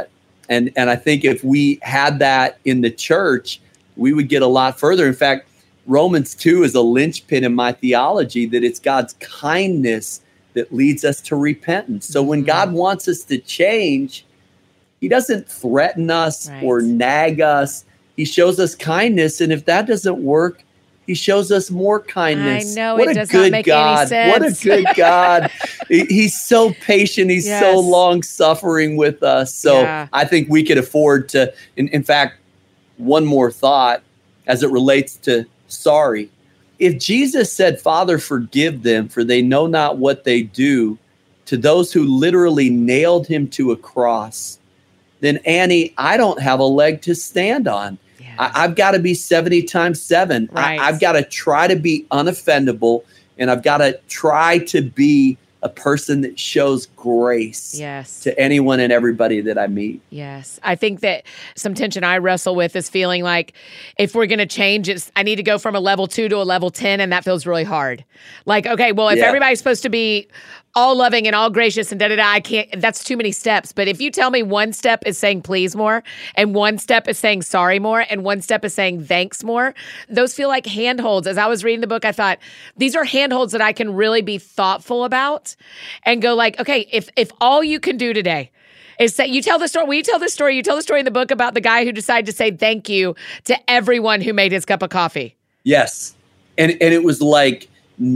I think if we had that in the church, we would get a lot further. In fact, Romans 2 is a linchpin in my theology that it's God's kindness that leads us to repentance. So when God wants us to change, he doesn't threaten us or nag us. He shows us kindness. And if that doesn't work, he shows us more kindness. I know, what it a does good not make God. any sense. What a good God. He's so patient. He's so long suffering with us. So I think we could afford to, in fact, one more thought as it relates to sorry. If Jesus said, Father, forgive them, for they know not what they do, to those who literally nailed him to a cross, then Annie, I don't have a leg to stand on. I've got to be 70 times 7. I've got to try to be unoffendable, and I've got to try to be a person that shows grace to anyone and everybody that I meet. Yes. I think that some tension I wrestle with is feeling like if we're going to change, I need to go from a level 2 to a level 10, and that feels really hard. Like, okay, well, if everybody's supposed to be all loving and all gracious and I can't, that's too many steps. But if you tell me one step is saying please more, and one step is saying sorry more, and one step is saying thanks more, those feel like handholds. As I was reading the book, I thought, these are handholds that I can really be thoughtful about and go like, okay, if all you can do today is say, you tell the story, will you tell the story? You tell the story in the book about the guy who decided to say thank you to everyone who made his cup of coffee. Yes. And it was like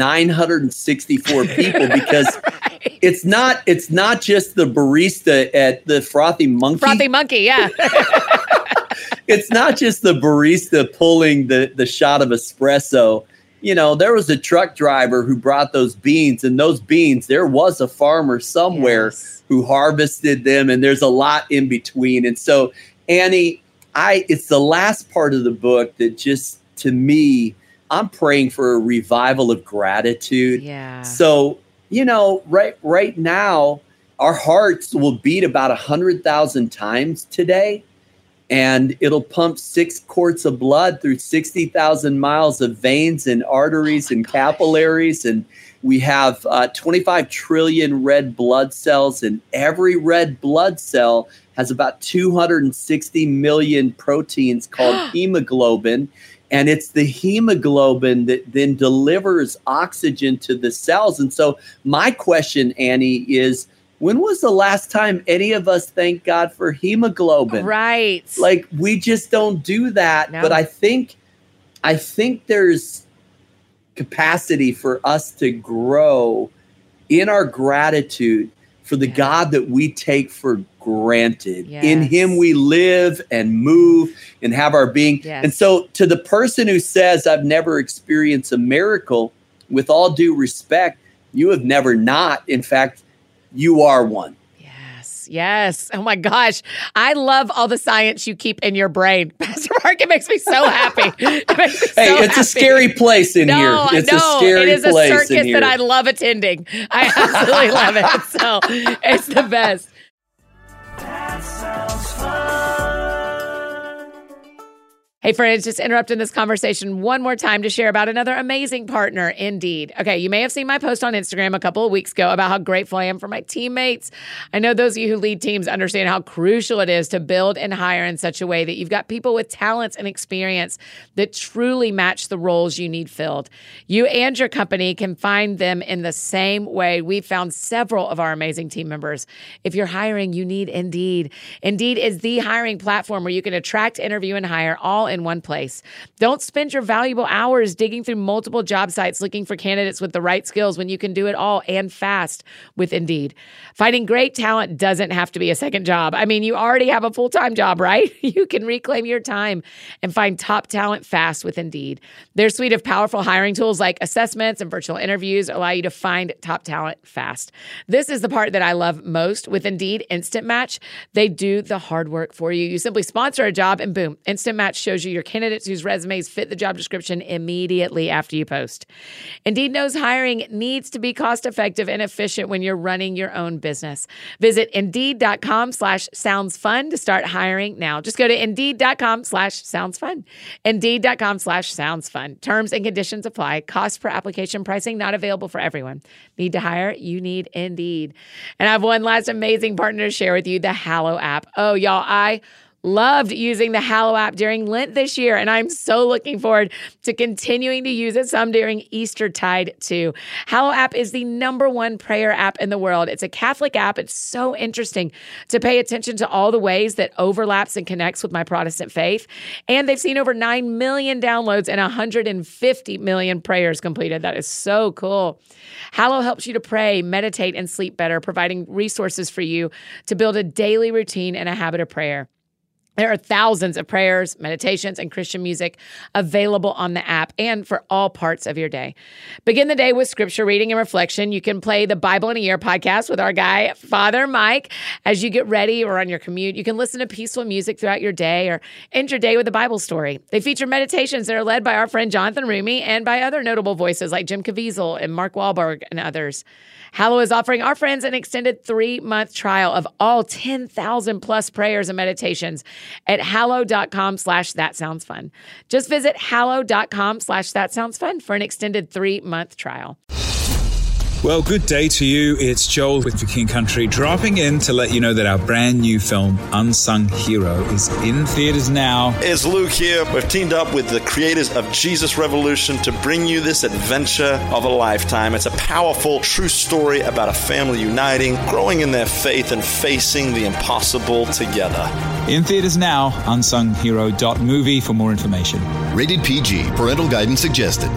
964 people because it's not just the barista at the Frothy Monkey. Frothy Monkey, yeah. it's not just the barista pulling the shot of espresso. There was a truck driver who brought those beans, and those beans, there was a farmer somewhere who harvested them, and there's a lot in between. And so, Annie, it's the last part of the book that just, to me, I'm praying for a revival of gratitude. Yeah. So, right now, our hearts will beat about 100,000 times today, and it'll pump 6 quarts of blood through 60,000 miles of veins and arteries and capillaries. And we have 25 trillion red blood cells, and every red blood cell has about 260 million proteins called hemoglobin. And it's the hemoglobin that then delivers oxygen to the cells. And so my question, Annie, is when was the last time any of us thanked God for hemoglobin? Right. Like, we just don't do that. No. But I think there's capacity for us to grow in our gratitude for the God that we take for granted. Yes. In him we live and move and have our being. Yes. And so to the person who says, I've never experienced a miracle, with all due respect, you have never not. In fact, you are one. Yes. Oh my gosh. I love all the science you keep in your brain. Pastor Mark, it makes me so happy. It's a scary place in here. It's a scary place. It is a circus that I love attending. I absolutely love it. So it's the best. That sounds fun. Hey friends, just interrupting this conversation one more time to share about another amazing partner, Indeed. Okay, you may have seen my post on Instagram a couple of weeks ago about how grateful I am for my teammates. I know those of you who lead teams understand how crucial it is to build and hire in such a way that you've got people with talents and experience that truly match the roles you need filled. You and your company can find them in the same way we've found several of our amazing team members. If you're hiring, you need Indeed. Indeed is the hiring platform where you can attract, interview, and hire all in one place. Don't spend your valuable hours digging through multiple job sites looking for candidates with the right skills when you can do it all and fast with Indeed. Finding great talent doesn't have to be a second job. I mean, you already have a full-time job, right? You can reclaim your time and find top talent fast with Indeed. Their suite of powerful hiring tools like assessments and virtual interviews allow you to find top talent fast. This is the part that I love most with Indeed Instant Match. They do the hard work for you. You simply sponsor a job and boom, Instant Match shows you your candidates whose resumes fit the job description immediately after you post. Indeed knows hiring needs to be cost-effective and efficient when you're running your own business. Visit Indeed.com/soundsfun to start hiring now. Just go to Indeed.com/soundsfun. Indeed.com/soundsfun. Terms and conditions apply. Cost per application pricing not available for everyone. Need to hire? You need Indeed. And I have one last amazing partner to share with you, the Hallow app. Oh, y'all, I loved using the Hallow app during Lent this year, and I'm so looking forward to continuing to use it some during Eastertide too. Hallow app is the #1 prayer app in the world. It's a Catholic app. It's so interesting to pay attention to all the ways that overlaps and connects with my Protestant faith. And they've seen over 9 million downloads and 150 million prayers completed. That is so cool. Hallow helps you to pray, meditate, and sleep better, providing resources for you to build a daily routine and a habit of prayer. There are thousands of prayers, meditations, and Christian music available on the app and for all parts of your day. Begin the day with scripture reading and reflection. You can play the Bible in a Year podcast with our guy, Father Mike, as you get ready or on your commute. You can listen to peaceful music throughout your day or end your day with a Bible story. They feature meditations that are led by our friend Jonathan Rumi and by other notable voices like Jim Caviezel and Mark Wahlberg and others. Hallow is offering our friends an extended 3-month trial of all 10,000 plus prayers and meditations at hallow.com/thatsoundsfun. Just visit hallow.com/thatsoundsfun for an extended 3-month trial. Well, good day to you. It's Joel with The King Country, dropping in to let you know that our brand new film, Unsung Hero, is in theaters now. It's Luke here. We've teamed up with the creators of Jesus Revolution to bring you this adventure of a lifetime. It's a powerful, true story about a family uniting, growing in their faith, and facing the impossible together. In theaters now, unsunghero.movie for more information. Rated PG. Parental guidance suggested.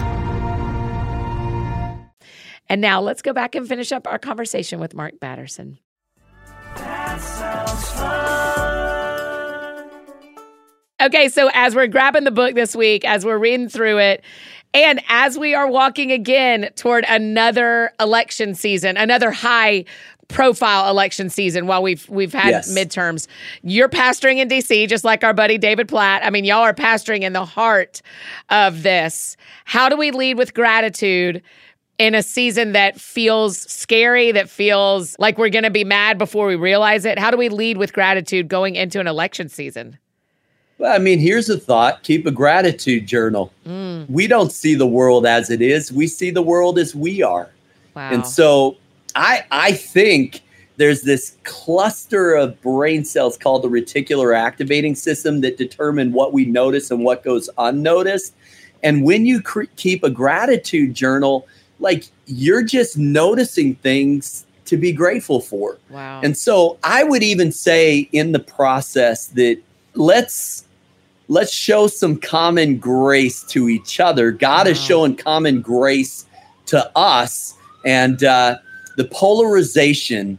And now let's go back and finish up our conversation with Mark Batterson. That sounds fun. Okay, so as we're grabbing the book this week, as we're reading through it, and as we are walking again toward another election season, another high-profile election season while we've had midterms, you're pastoring in D.C., just like our buddy David Platt. I mean, y'all are pastoring in the heart of this. How do we lead with gratitude in a season that feels scary, that feels like we're going to be mad before we realize it? How do we lead with gratitude going into an election season? Well, I mean, here's a thought. Keep a gratitude journal. We don't see the world as it is. We see the world as we are. Wow. And so I think there's this cluster of brain cells called the reticular activating system that determine what we notice and what goes unnoticed. And when you keep a gratitude journal, like you're just noticing things to be grateful for. Wow. And so I would even say in the process that let's show some common grace to each other. God is showing common grace to us, and the polarization,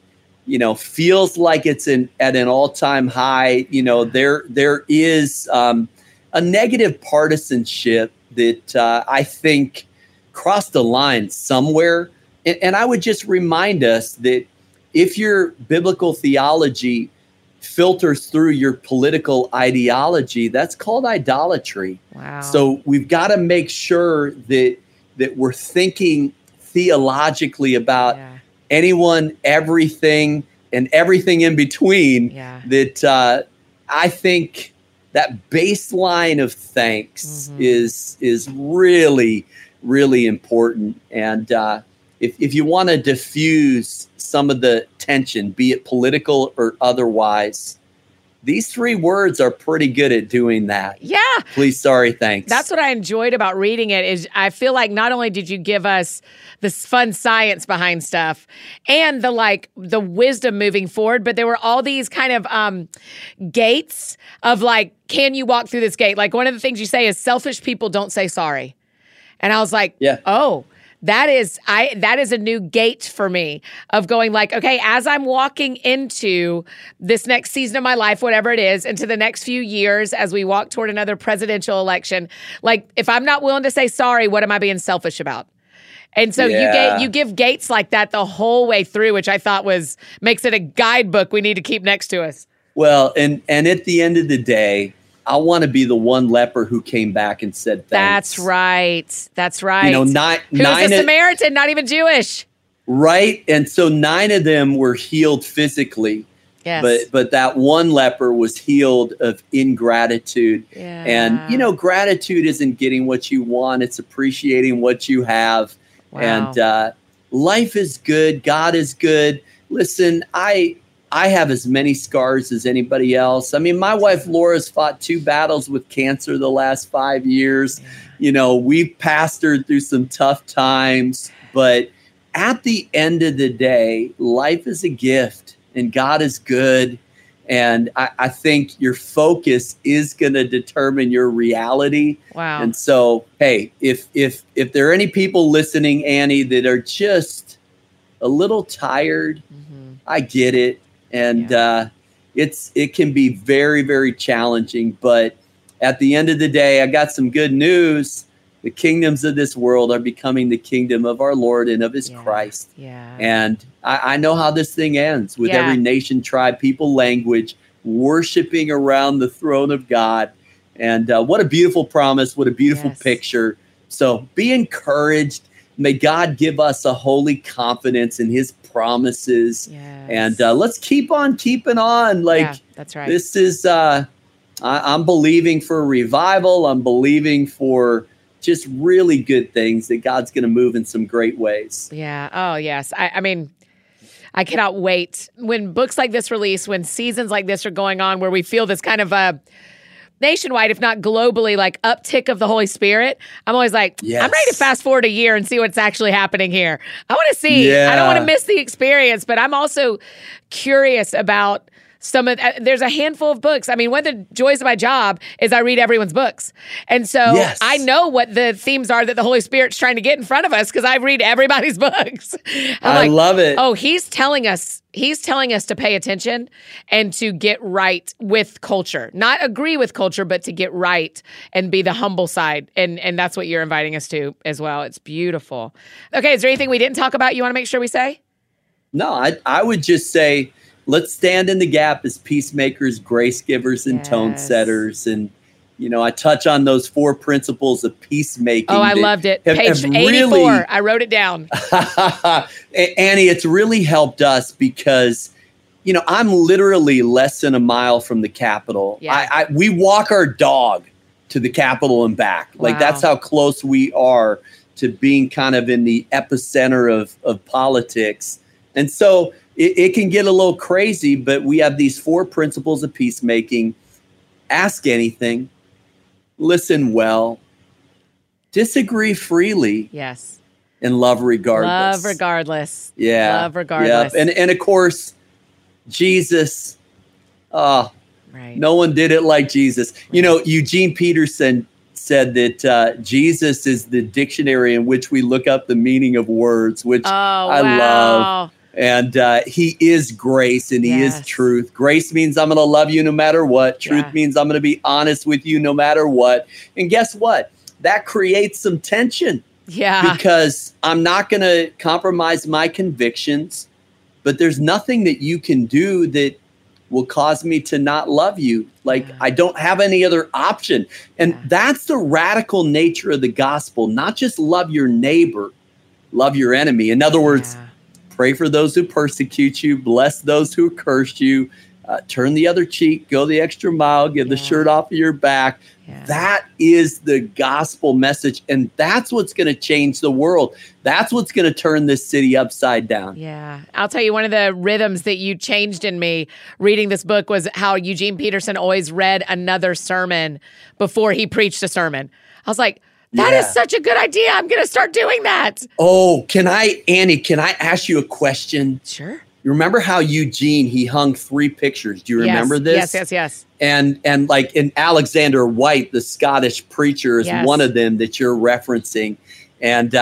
feels like it's at an all-time high. There is a negative partisanship that I think crossed the line somewhere. And I would just remind us that if your biblical theology filters through your political ideology, that's called idolatry. Wow. So we've got to make sure that we're thinking theologically about anyone, everything, and everything in between. That I think that baseline of thanks is really, really important. And if you want to diffuse some of the tension, be it political or otherwise, these 3 words are pretty good at doing that. Yeah. Please, sorry, thanks. That's what I enjoyed about reading it is I feel like not only did you give us this fun science behind stuff and the wisdom moving forward, but there were all these kind of gates of like, can you walk through this gate? Like one of the things you say is selfish people don't say sorry. And I was like, oh, that is a new gate for me of going like, okay, as I'm walking into this next season of my life, whatever it is, into the next few years, as we walk toward another presidential election, like if I'm not willing to say sorry, what am I being selfish about? And so you give gates like that the whole way through, which I thought makes it a guidebook we need to keep next to us. Well, and at the end of the day, I want to be the one leper who came back and said thanks. That's right. Who's a Samaritan, not even Jewish. Right. And so 9 of them were healed physically. Yes. But that one leper was healed of ingratitude. Yeah. And, gratitude isn't getting what you want. It's appreciating what you have. Wow. And life is good. God is good. Listen, I have as many scars as anybody else. I mean, my wife Laura's fought 2 battles with cancer the last 5 years. We've pastored through some tough times, but at the end of the day, life is a gift and God is good. And I think your focus is going to determine your reality. Wow. And so, hey, if there are any people listening, Annie, that are just a little tired, I get it. And it can be very, very challenging. But at the end of the day, I got some good news. The kingdoms of this world are becoming the kingdom of our Lord and of his Christ. Yeah. And I know how this thing ends with every nation, tribe, people, language, worshiping around the throne of God. And what a beautiful promise. What a beautiful picture. So be encouraged. May God give us a holy confidence in his promises. Yes. And let's keep on keeping on. That's right. This is, I'm believing for a revival. I'm believing for just really good things that God's going to move in some great ways. Yeah. Oh, yes. I mean, I cannot wait when books like this release, when seasons like this are going on, where we feel this kind of nationwide, if not globally, like uptick of the Holy Spirit. I'm always like, I'm ready to fast forward a year and see what's actually happening here. I want to see. I don't want to miss the experience, but I'm also curious about there's a handful of books. I mean, one of the joys of my job is I read everyone's books. And so I know what the themes are that the Holy Spirit's trying to get in front of us because I read everybody's books. I love it. Oh, he's telling us to pay attention and to get right with culture. Not agree with culture, but to get right and be the humble side. And that's what you're inviting us to as well. It's beautiful. Okay, is there anything we didn't talk about you want to make sure we say? No, I would just say, let's stand in the gap as peacemakers, grace givers, and tone setters. And, I touch on those 4 principles of peacemaking. Oh, I loved it. Page 84. I wrote it down. Annie, it's really helped us because, I'm literally less than a mile from the Capitol. Yeah. We walk our dog to the Capitol and back. Wow. Like, that's how close we are to being kind of in the epicenter of politics. And so it can get a little crazy, but we have these 4 principles of peacemaking. Ask anything, listen well, disagree freely. Yes. And love regardless. Love regardless. Yeah. Love regardless. Yep. And of course, Jesus, right. No one did it like Jesus. Right. Eugene Peterson said that Jesus is the dictionary in which we look up the meaning of words, which I love. And he is grace and he is truth. Grace means I'm going to love you no matter what. Truth means I'm going to be honest with you no matter what. And guess what? That creates some tension. Yeah. Because I'm not going to compromise my convictions, but there's nothing that you can do that will cause me to not love you. Like, I don't have any other option. And that's the radical nature of the gospel. Not just love your neighbor, love your enemy. In other words, pray for those who persecute you, bless those who curse you, turn the other cheek, go the extra mile, give the shirt off of your back. That is the gospel message. And that's what's going to change the world. That's what's going to turn this city upside down. Yeah. I'll tell you, one of the rhythms that you changed in me reading this book was how Eugene Peterson always read another sermon before he preached a sermon. I was like, that is such a good idea. I'm going to start doing that. Oh, Annie, can I ask you a question? Sure. You remember how Eugene, he hung 3 pictures. Do you remember this? Yes. And like in Alexander White, the Scottish preacher, is one of them that you're referencing. And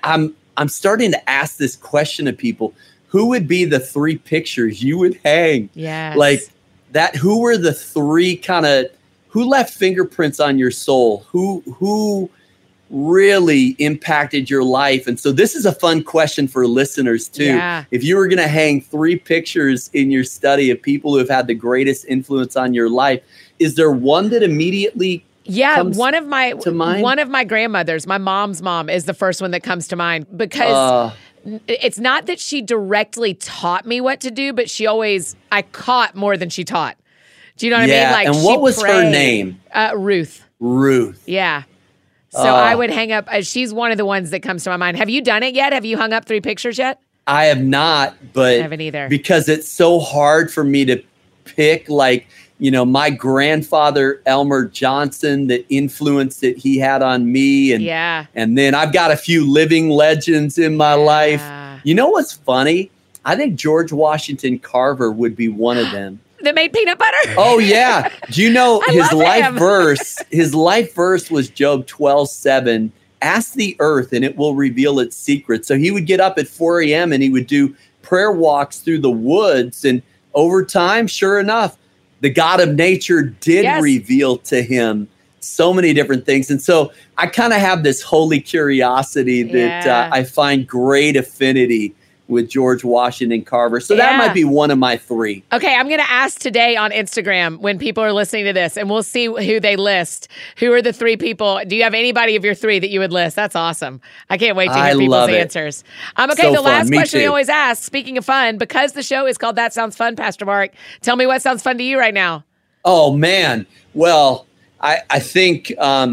I'm starting to ask this question of people. Who would be the 3 pictures you would hang? Yes. Like that, who were the 3 who left fingerprints on your soul? Who really impacted your life? And so this is a fun question for listeners too. Yeah. If you were going to hang 3 pictures in your study of people who have had the greatest influence on your life, is there one that immediately comes to mind? One of my grandmothers, my mom's mom, is the first one that comes to mind because it's not that she directly taught me what to do, but I caught more than she taught. Do you know what I mean? Like, and what was her name? Ruth. Ruth. Yeah. So I would hang up. She's one of the ones that comes to my mind. Have you done it yet? Have you hung up 3 pictures yet? I have not, but I haven't either. Because it's so hard for me to pick, my grandfather, Elmer Johnson, the influence that he had on me. And then I've got a few living legends in my life. You know what's funny? I think George Washington Carver would be one of them. That made peanut butter? Oh, yeah. Do you know his life verse? His life verse was Job 12:7. Ask the earth and it will reveal its secrets. So he would get up at 4 a.m. and he would do prayer walks through the woods. And over time, sure enough, the God of nature did reveal to him so many different things. And so I kind of have this holy curiosity that I find great affinity with George Washington Carver. So that might be one of my 3. Okay, I'm going to ask today on Instagram when people are listening to this, and we'll see who they list. Who are the 3 people? Do you have anybody of your 3 that you would list? That's awesome. I can't wait to hear people's answers. Okay, so the last question we always ask, speaking of fun, because the show is called That Sounds Fun, Pastor Mark, tell me what sounds fun to you right now. Oh, man. Well, I think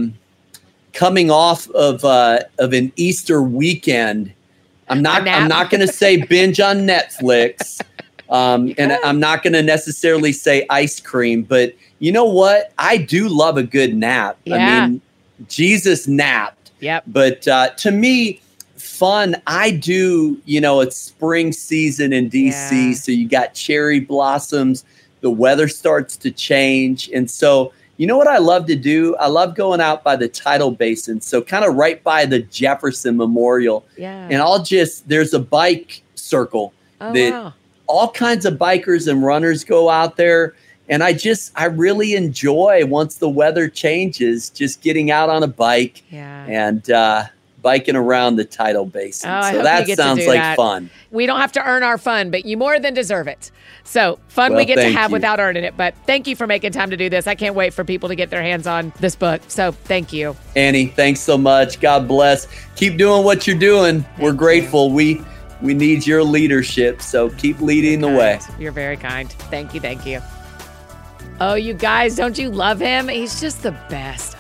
coming off of an Easter weekend, I'm not going to say binge on Netflix, and I'm not going to necessarily say ice cream. But you know what? I do love a good nap. Yeah. I mean, Jesus napped. Yep. But to me, fun, I do. It's spring season in D.C., so you got cherry blossoms. the weather starts to change. And so, you know what I love to do? I love going out by the tidal basin. So kind of right by the Jefferson Memorial. Yeah. And there's a bike circle that all kinds of bikers and runners go out there. And I really enjoy, once the weather changes, just getting out on a bike and biking around the tidal basin. So that sounds like fun. We don't have to earn our fun, but you more than deserve it. So fun we get to have without earning it. But thank you for making time to do this. I can't wait for people to get their hands on this book. So thank you. Annie, thanks so much. God bless. Keep doing what you're doing. We're grateful. We need your leadership. So keep leading the way. You're very kind. Thank you. Thank you. Oh, you guys, don't you love him? He's just the best.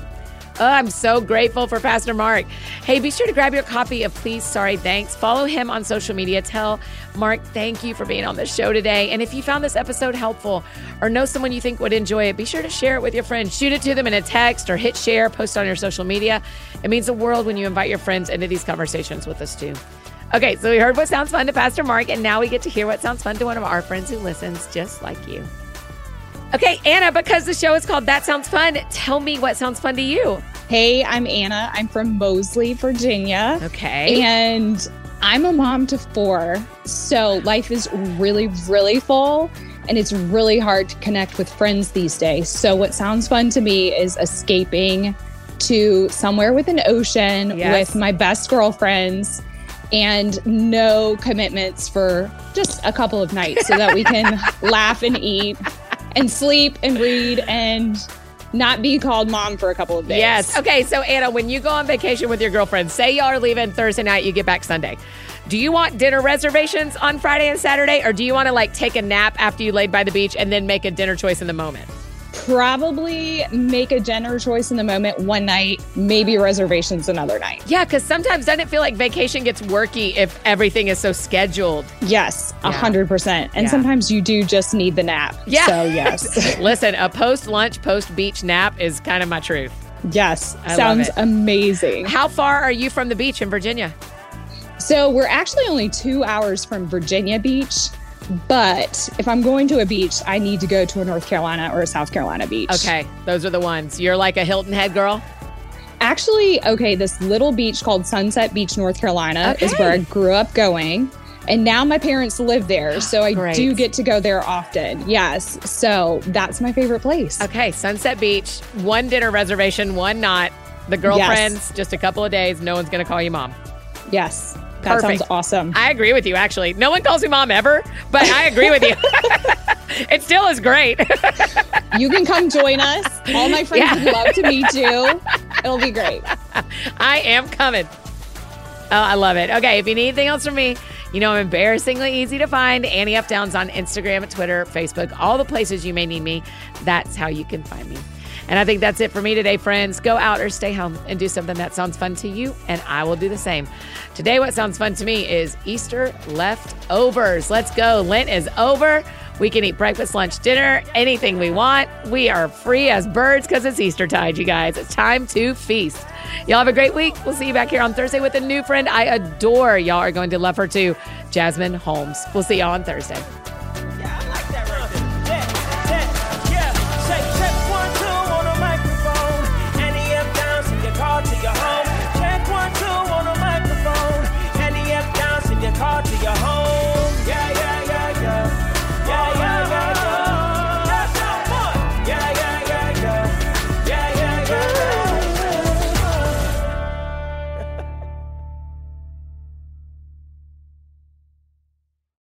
I'm so grateful for Pastor Mark. Hey, be sure to grab your copy of Please, Sorry, Thanks. Follow him on social media. Tell Mark thank you for being on the show today. And if you found this episode helpful or know someone you think would enjoy it, be sure to share it with your friends. Shoot it to them in a text or hit share, post on your social media. It means the world when you invite your friends into these conversations with us too. Okay, so we heard what sounds fun to Pastor Mark, and now we get to hear what sounds fun to one of our friends who listens just like you. Okay, Anna, because the show is called That Sounds Fun, tell me what sounds fun to you. Hey, I'm Anna. I'm from Mosley, Virginia. Okay. And I'm a mom to 4. So life is really, really full. And it's really hard to connect with friends these days. So what sounds fun to me is escaping to somewhere with an ocean with my best girlfriends and no commitments for just a couple of nights so that we can laugh and eat and sleep and read and not be called mom for a couple of days. Yes. Okay, so Anna, when you go on vacation with your girlfriends, say y'all are leaving Thursday night, you get back Sunday. Do you want dinner reservations on Friday and Saturday, or do you want to take a nap after you laid by the beach and then make a dinner choice in the moment? Probably make a dinner choice in the moment one night, maybe reservations another night. Yeah, because sometimes doesn't it feel like vacation gets worky if everything is so scheduled? Yes, 100%. And sometimes you do just need the nap. Yeah. So yes. Listen, a post-lunch, post-beach nap is kind of my truth. Yes. Sounds amazing. How far are you from the beach in Virginia? So we're actually only 2 hours from Virginia Beach. But if I'm going to a beach, I need to go to a North Carolina or a South Carolina beach. Okay, those are the ones. You're like a Hilton Head girl? Actually, this little beach called Sunset Beach, North Carolina is where I grew up going. And now my parents live there, so I do get to go there often. Yes, so that's my favorite place. Okay, Sunset Beach, one dinner reservation, one not. The girlfriends, just a couple of days, no one's going to call you mom. Yes. That sounds awesome. I agree with you, actually. No one calls me mom ever, but I agree with you. It still is great. You can come join us. All my friends would love to meet you. It'll be great. I am coming. Oh, I love it. Okay, if you need anything else from me, I'm embarrassingly easy to find. Annie F. Downs on Instagram, Twitter, Facebook, all the places you may need me. That's how you can find me. And I think that's it for me today, friends. Go out or stay home and do something that sounds fun to you, and I will do the same. Today, what sounds fun to me is Easter leftovers. Let's go. Lent is over. We can eat breakfast, lunch, dinner, anything we want. We are free as birds because it's Eastertide, you guys. It's time to feast. Y'all have a great week. We'll see you back here on Thursday with a new friend I adore. Y'all are going to love her too, Jasmine Holmes. We'll see y'all on Thursday.